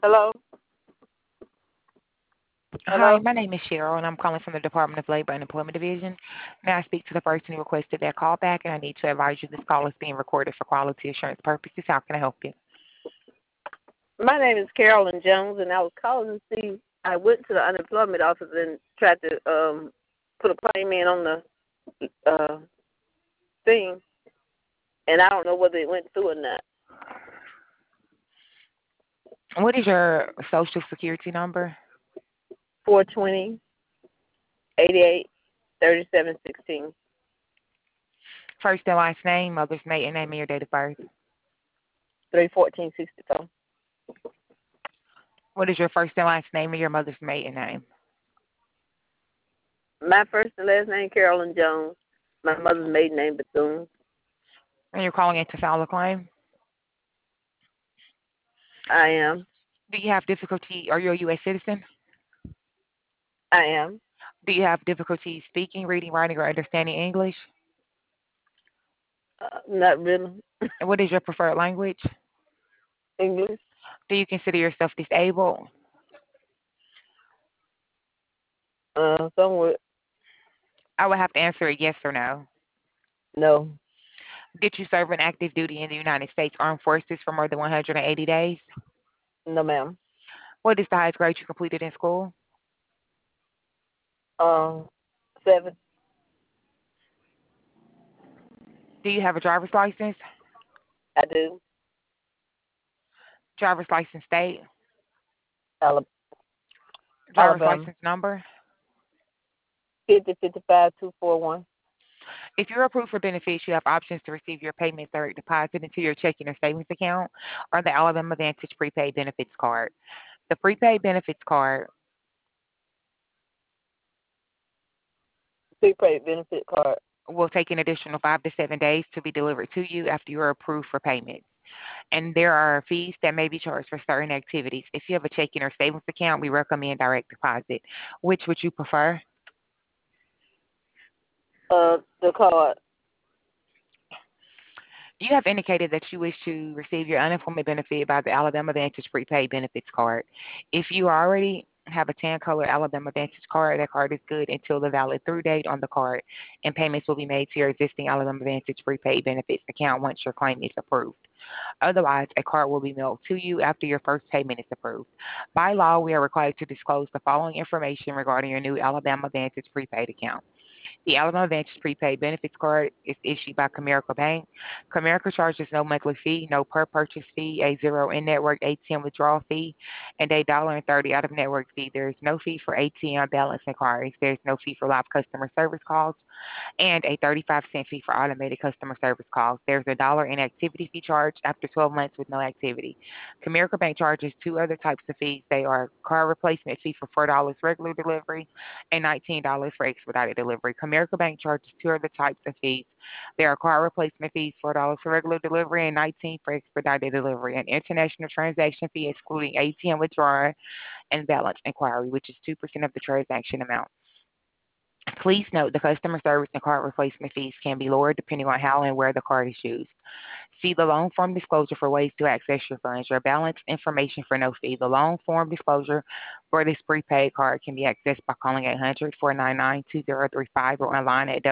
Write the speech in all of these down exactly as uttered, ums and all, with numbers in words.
Hello? Hi, Hello? my name is Cheryl, and I'm calling from the Department of Labor and Employment Division. May I speak to the person who requested that call back? And I need to advise you this call is being recorded for quality assurance purposes. How can I help you? My name is Carolyn Jones, and I was calling to see. I went to the unemployment office and tried to um, put a claim in on the uh, thing, and I don't know whether it went through or not. What is your social security number? four twenty, eighty-eight, thirty-seven, sixteen, First and last name, mother's maiden name, and your date of birth. three fourteen sixty-four. What is your first and last name and your mother's maiden name? My first and last name, Carolyn Jones. My mother's maiden name, Bethune. And you're calling in to file a claim? I am. Do you have difficulty? Are you a U S citizen? I am. Do you have difficulty speaking, reading, writing, or understanding English? Uh, not really. And what is your preferred language? English? Do you consider yourself disabled? Uh, somewhat. I would have to answer a yes or no. No. Did you serve an active duty in the United States Armed Forces for more than one hundred eighty days? No, ma'am. What is the highest grade you completed in school? Um, seven. Do you have a driver's license? I do. Driver's license state? Alabama. Driver's Alabama. license number? Fifty fifty five two four one. If you're approved for benefits, you have options to receive your payment direct deposit into your checking or savings account or the Alabama Advantage prepaid benefits card. The prepaid benefits card Prepaid benefit card. will take an additional five to seven days to be delivered to you after you are approved for payment. And there are fees that may be charged for certain activities. If you have a checking or savings account, we recommend direct deposit. Which would you prefer? Uh, the card. You have indicated that you wish to receive your unemployment benefit by the Alabama Advantage prepaid benefits card. If you already have a tan color Alabama Advantage card, that card is good until the valid through date on the card, and payments will be made to your existing Alabama Advantage prepaid benefits account once your claim is approved. Otherwise, a card will be mailed to you after your first payment is approved. By law, we are required to disclose the following information regarding your new Alabama Advantage prepaid account. The Alabama Advantage prepaid benefits card is issued by Comerica Bank. Comerica charges no monthly fee, no per purchase fee, a zero in-network A T M withdrawal fee, and a dollar and thirty out-of-network fee. There is no fee for A T M balance inquiries. There is no fee for live customer service calls, and a thirty-five cent fee for automated customer service calls. There's a dollar in activity fee charge after twelve months with no activity. Comerica Bank charges two other types of fees. They are car replacement fee for four dollars regular delivery and nineteen dollars for expedited delivery. Comerica Bank charges two other types of fees. There are car replacement fees, four dollars for regular delivery and nineteen dollars for expedited delivery. An international transaction fee excluding A T M withdrawal and balance inquiry, which is two percent of the transaction amount. Please note the customer service and card replacement fees can be lowered depending on how and where the card is used. See the loan form disclosure for ways to access your funds. Your balance information for no fee. The loan form disclosure for this prepaid card can be accessed by calling eight hundred, four nine nine, two zero three five or online at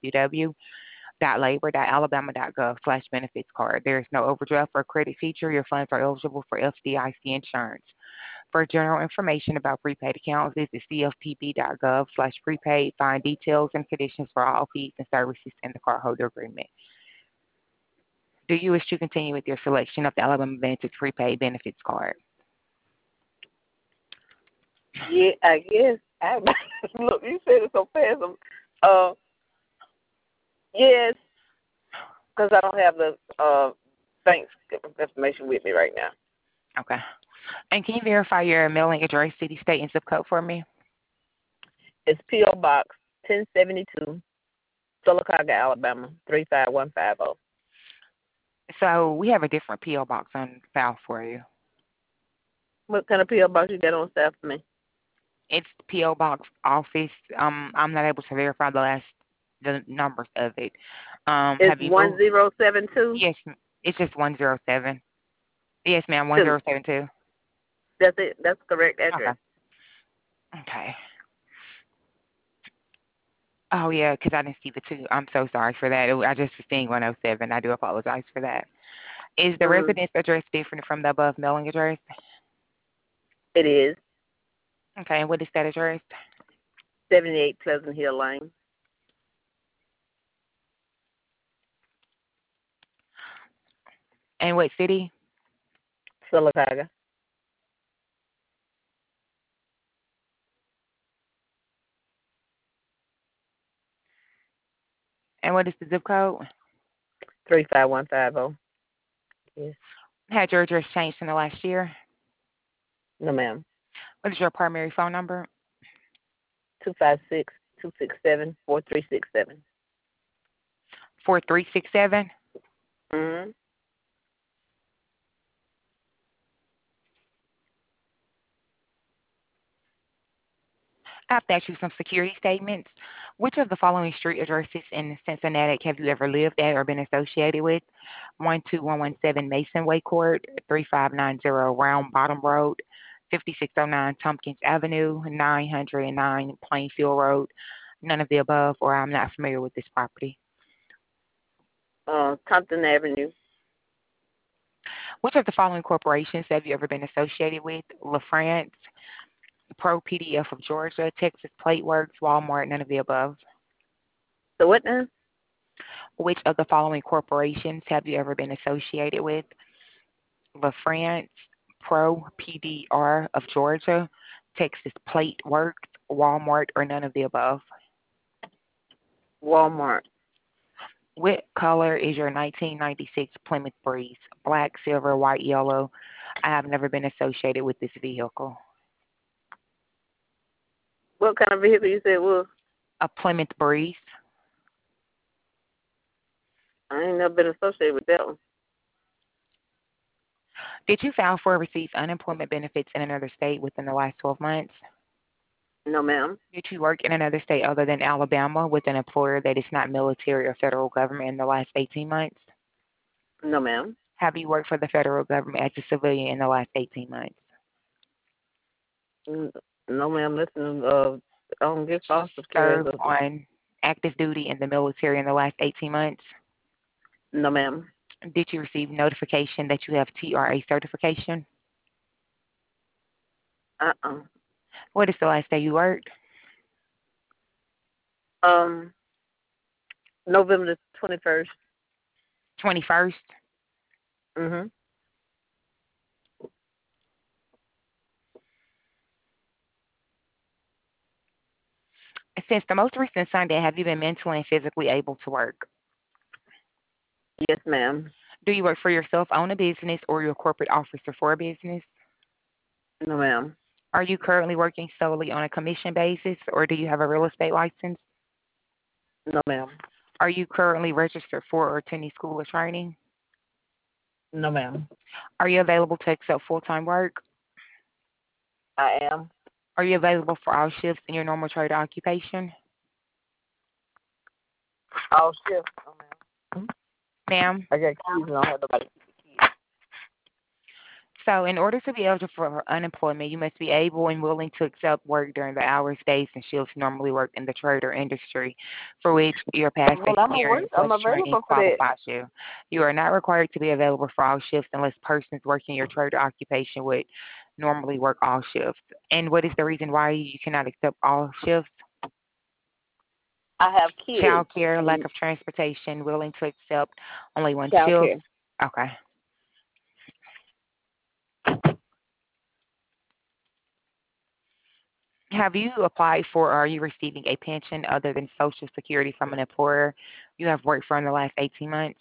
www.labor.alabama.gov slash benefits card. There is no overdraft or credit feature. Your funds are eligible for F D I C insurance. For general information about prepaid accounts, visit cfpb.gov slash prepaid. Find details and conditions for all fees and services in the cardholder agreement. Do you wish to continue with your selection of the Alabama Advantage prepaid benefits card? Yeah, I guess. I, look, you said it so fast. I'm, uh, yes, because I don't have the uh bank information with me right now. Okay. And can you verify your mailing address, city, state, and zip code for me? It's P O Box ten seventy-two, Sylacauga, Alabama three five one five zero. So we have a different P O box on file for you. What kind of P O Box you got on staff for me? It's P O box office. Um, I'm not able to verify the last the numbers of it. Um, It's have you one moved? zero seven two. Yes, it's just one zero seven. Yes, ma'am, one zero seven two. That's it. That's the correct address. Okay. Okay. Oh yeah, because I didn't see the two. I'm so sorry for that. It, I just was seeing one oh seven. I do apologize for that. Is the Mm, residence address different from the above mailing address? it is Okay, and what is that address? seventy-eight Pleasant Hill Lane, And what city? Sylacauga. And what is the zip code? Three five one five zero. Yes. Had your address changed in the last year? No, ma'am. What is your primary phone number? Two five six two six seven four three six seven. four three six seven? Mm-hmm. I have to ask you some security statements. Which of the following street addresses in Cincinnati have you ever lived at or been associated with? one two one one seven Mason Way Court, three five nine zero Round Bottom Road, fifty-six oh nine Tompkins Avenue, nine hundred nine Plainfield Road. None of the above, or I'm not familiar with this property. Uh, Compton Avenue. Which of the following corporations have you ever been associated with? LaFrance, Pro P D F of Georgia, Texas Plate Works, Walmart, none of the above. So what now? Which of the following corporations have you ever been associated with? LaFrance, Pro P D R of Georgia, Texas Plate Works, Walmart, or none of the above. Walmart. What color is your nineteen ninety-six Plymouth Breeze? Black, silver, white, yellow. I have never been associated with this vehicle. What kind of vehicle you said it was? A Plymouth Breeze. I ain't never been associated with that one. Did you file for or receive unemployment benefits in another state within the last twelve months? No, ma'am. Did you work in another state other than Alabama with an employer that is not military or federal government in the last eighteen months? No, ma'am. Have you worked for the federal government as a civilian in the last eighteen months? Mm, no, ma'am. Listen, uh, I don't get foster care as Served a. on active duty in the military in the last eighteen months? No, ma'am. Did you receive notification that you have T R A certification? Uh-uh. What is the last day you worked? Um, November the twenty-first. twenty-first. Mm-hmm. Since the most recent Sunday, have you been mentally and physically able to work? Yes, ma'am. Do you work for yourself, own a business, or you're a corporate officer for a business? No, ma'am. Are you currently working solely on a commission basis, or do you have a real estate license? No, ma'am. Are you currently registered for or attending school or training? No, ma'am. Are you available to accept full-time work? I am. Are you available for all shifts in your normal trade or occupation? All shift. No, ma'am. Ma'am? I got keys and I don't have nobody. So in order to be eligible for unemployment, you must be able and willing to accept work during the hours, days, and shifts normally worked in the trade or industry for which your past Well, I'm at work. experience I'm plus training available for that. qualifies you. You are not required to be available for all shifts unless persons working your trade or occupation would normally work all shifts. And what is the reason why you cannot accept all shifts? I have kids. Child care, lack And of transportation, willing to accept only one child shift. care. Okay. Have you applied for or are you receiving a pension other than Social Security from an employer you have worked for in the last eighteen months?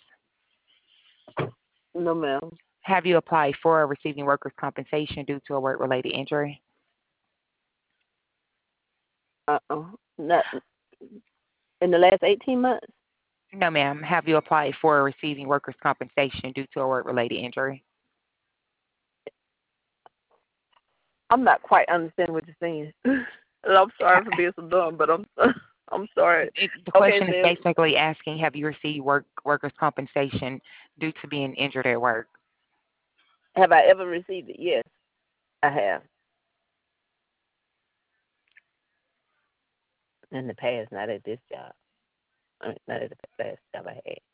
No, ma'am. Have you applied for or receiving workers' compensation due to a work-related injury? Uh-uh. Not in the last eighteen months. No, ma'am. Have you applied for or receiving workers' compensation due to a work-related injury? I'm not quite understanding what you're saying. And I'm sorry for being so dumb, but I'm I'm sorry. It, the Okay, question is then basically asking, have you received work workers' compensation due to being injured at work? have I ever received it? Yes. I have in the past, not at this job. I mean, not at the last job I had.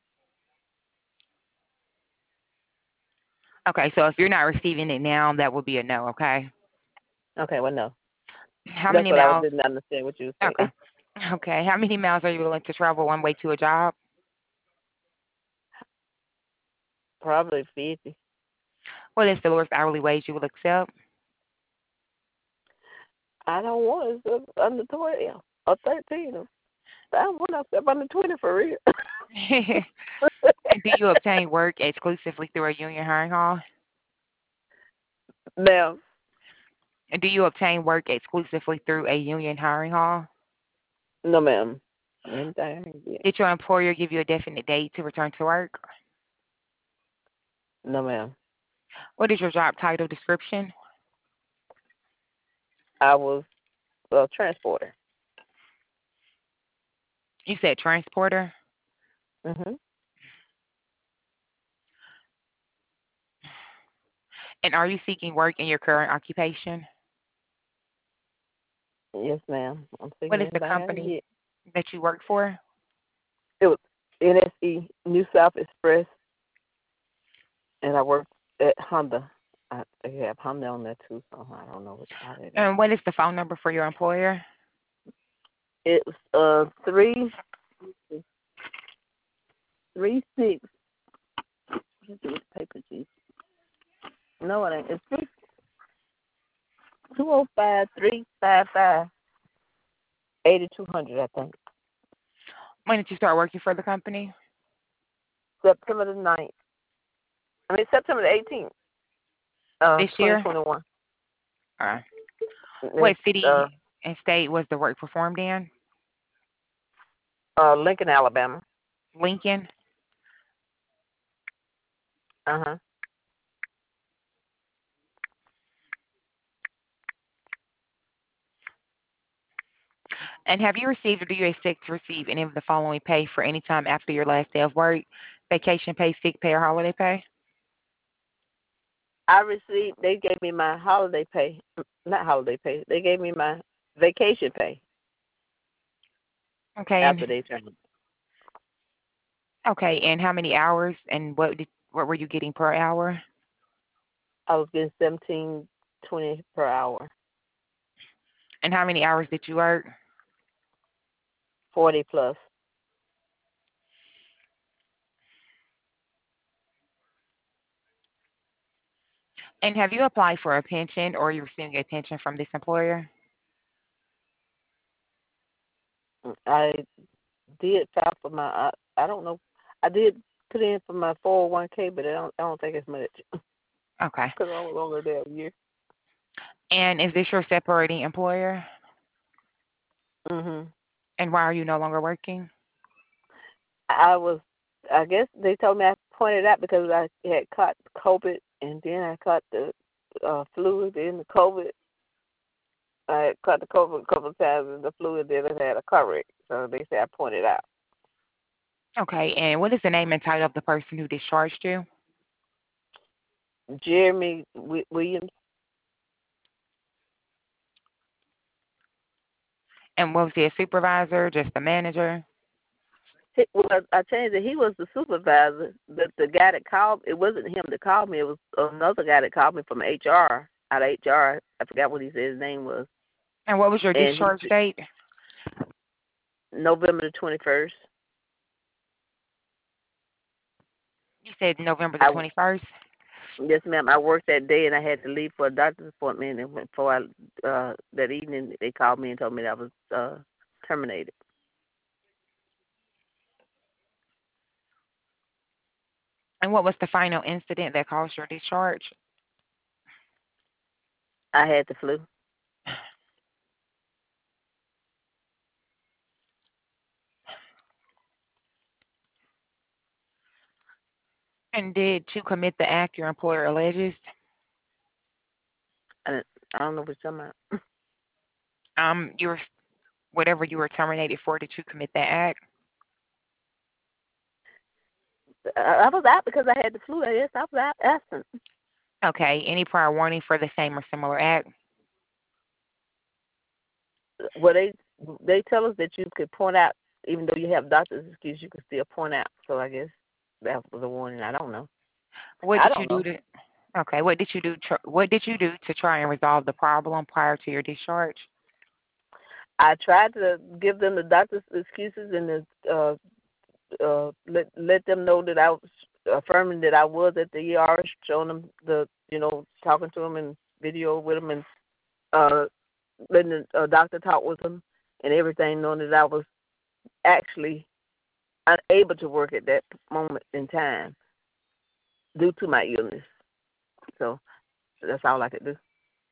Okay, so if you're not receiving it now, that would be a no, okay? Okay, well, no. How That's many what I miles? didn't understand what you were Okay. saying. Okay, how many miles are you willing to travel one way to a job? Probably fifty. What is the lowest hourly wage you will accept? I don't want it under twenty or thirteen. I don't want to step under twenty for real. And do you obtain work exclusively through a union hiring hall? Now, And do you obtain work exclusively through a union hiring hall? no, ma'am. Anything? Yeah. Did your employer give you a definite date to return to work? No, ma'am. What is your job title description? I was a transporter. You said transporter. Mhm. And are you seeking work in your current occupation? Yes, ma'am. I'm What thinking is the anything I can company get. that you work for? It was N S E, New South Express, and I worked at Honda. I, they have Honda on there too, so I don't know what how that is. And what is the phone number for your employer? It was uh three three six. What's this paper, G? No, it ain't. It's three two zero five three five five eighty two hundred. I think When did you start working for the company? September the ninth. I mean September the eighteenth. Uh, This twenty year? twenty one. Uh, what Uh, city and state was the work performed in? uh, Lincoln, Alabama. Lincoln. Uh huh. And have you received or do you expect to receive any of the following pay for any time after your last day of work? Vacation pay, sick pay, or holiday pay? I received. They gave me my holiday pay. Not holiday pay. They gave me my vacation pay Okay, and after they turned. okay, and how many hours and what did what were you getting per hour? I was getting seventeen twenty per hour. And how many hours did you work? Forty plus. And have you applied for a pension or are you receiving a pension from this employer? I did file for my. I, I don't know. I did put in for my four hundred one k, but I don't. I don't think it's much Okay. because I was only there a year. And is this your separating employer? Mhm. And why are you no longer working? I was. I guess they told me I pointed out because I had caught COVID and then I caught the uh, flu, then the COVID. I had caught the COVID a couple of times and the flu, and then I had a car wreck. So they said I pointed out. Okay, and what is the name and title of the person who discharged you? Jeremy w- Williams. And was he a supervisor, just a manager? He, well, I changed it. He was the supervisor, but the guy that called, it wasn't him that called me. It was another guy that called me from H R, out of H R. I forgot what he said his name was. And what was your And discharge he, date? November the twenty-first. You said November the I, twenty-first? yes, ma'am. I worked that day and I had to leave for a doctor's appointment. And before I, uh, that evening, they called me and told me that I was uh, terminated. And what was the final incident that caused your discharge? I had the flu. And did you commit the act your employer alleges? I, I don't know what you're talking about. Um, you were whatever you were terminated for. Did you commit that act? I, I was out because I had the flu. Yes, I was out absent. Okay. Any prior warning for the same or similar act? Well, they they tell us that you could point out, even though you have doctor's excuse, you can still point out. So I guess that was a warning. I don't know. What I did you don't do know. to? Okay. What did you do? Tr- what did you do to try and resolve the problem prior to your discharge? I tried to give them the doctor's excuses and the, uh, uh, let let them know that I was affirming that I was at the E R, showing them the, you know, talking to them and video with them and uh, letting the uh, doctor talk with them and everything, knowing that I was actually unable to work at that moment in time due to my illness. So that's all I could do.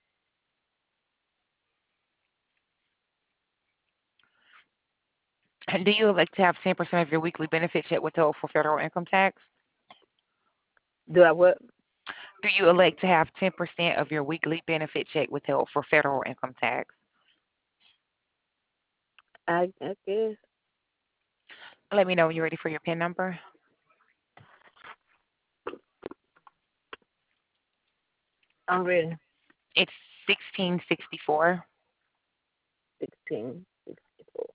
And do you elect to have ten percent of your weekly benefit check withheld for federal income tax? Do I what? Do you elect to have ten percent of your weekly benefit check withheld for federal income tax? I, I guess Let me know when you're ready for your PIN number. I'm ready. It's sixteen sixty-four. Sixteen sixty-four.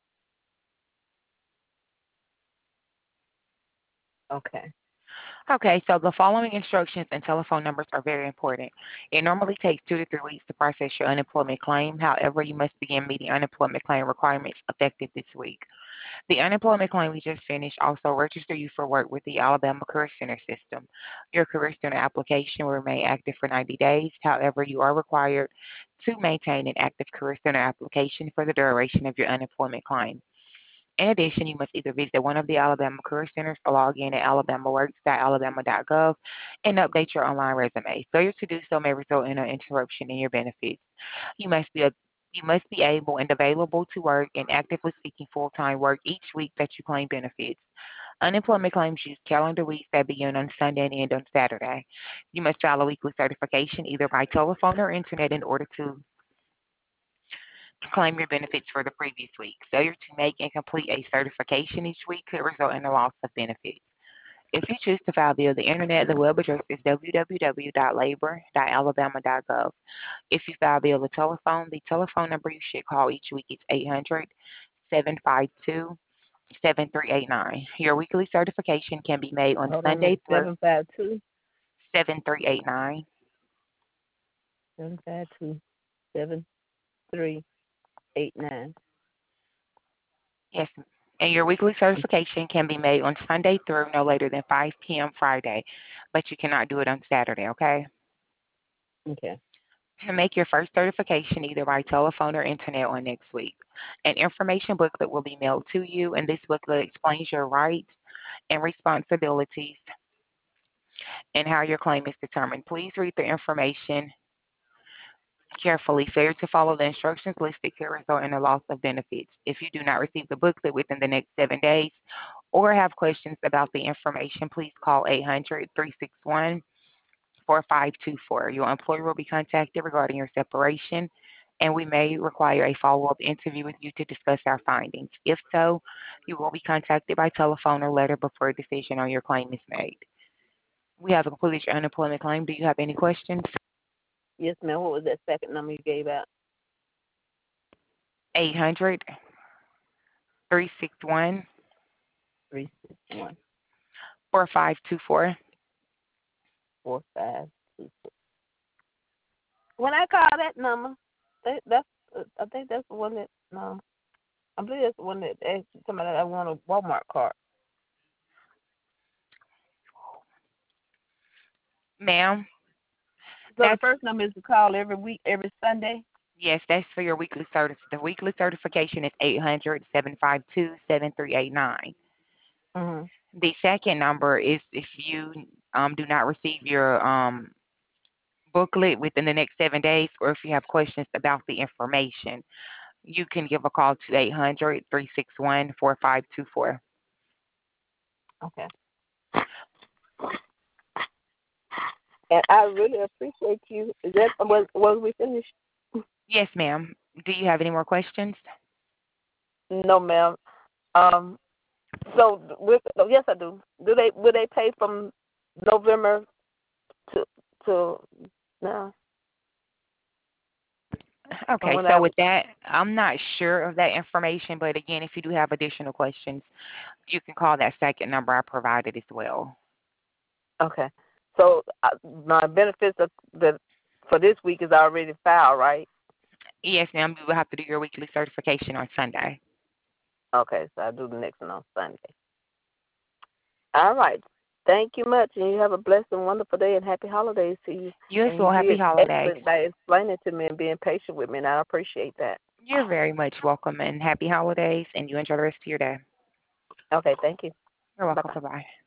Okay. Okay, so the following instructions and telephone numbers are very important. It normally takes two to three weeks to process your unemployment claim. However, you must begin meeting unemployment claim requirements effective this week. The unemployment claim we just finished also register you for work with the Alabama Career Center system. Your Career Center application will remain active for ninety days. However, you are required to maintain an active Career Center application for the duration of your unemployment claim. In addition, you must either visit one of the Alabama Career Centers or log in at alabamaworks dot alabama dot gov and update your online resume. Failure to do so may result in an interruption in your benefits. You must be a you must be able and available to work and actively seeking full-time work each week that you claim benefits. Unemployment claims use calendar weeks that begin on Sunday and end on Saturday. You must file a weekly certification either by telephone or internet in order to claim your benefits for the previous week. Failure to make and complete a certification each week could result in a loss of benefits. If you choose to file via the internet, the web address is w w w dot labor dot alabama dot gov. If you file via the telephone, the telephone number you should call each week is eight hundred seven five two seven three eight nine. Your weekly certification can be made on Hold on a Sunday minute. through Seven five two seven three eight nine. seven five two seven three eight nine. Yes, and your weekly certification can be made on Sunday through no later than five p m Friday, but you cannot do it on Saturday, okay? Okay. To make your first certification either by telephone or internet on next week. An information booklet will be mailed to you, and this booklet explains your rights and responsibilities and how your claim is determined. Please read the information carefully. Failure to follow the instructions listed could result in a loss of benefits. If you do not receive the booklet within the next seven days or have questions about the information, please call eight hundred three six one four five two four. Your employer will be contacted regarding your separation, and we may require a follow-up interview with you to discuss our findings. If so, you will be contacted by telephone or letter before a decision on your claim is made. We have completed your unemployment claim. Do you have any questions? Yes, ma'am. What was that second number you gave out? eight hundred three six one Three six one four five two four. four five two four. When I call that number, that, that's uh, I think that's the one that no, I believe that's the one that asked somebody that I want a Walmart card. Ma'am, So the that's first number is to call every week, every Sunday. yes, that's for your weekly certif. The weekly certification is eight hundred seven five two seven three eight nine. Mhm. The second number is if you um, do not receive your um, booklet within the next seven days, or if you have questions about the information, you can give a call to eight hundred three six one four five two four. Okay. And I really appreciate you. Is that was was we finished? Yes, ma'am. Do you have any more questions? No, ma'am. Um. So with, oh, yes, I do. Do they will they pay from November to till now. Okay, When so I with that, I'm not sure of that information, but again, if you do have additional questions, you can call that second number I provided as well. okay, so uh, my benefits of the for this week is already filed, right? Yes, ma'am, you will have to do your weekly certification on Sunday. Okay, so I'll do the next one on Sunday. All right. Thank you much, and you have a blessed and wonderful day, and happy holidays to you. You as And well. you Happy did holidays. excellent by explaining to me and being patient with me, and I appreciate that. You're very much welcome, and happy holidays, and you enjoy the rest of your day. Okay, thank you. You're welcome. Bye-bye. Bye-bye.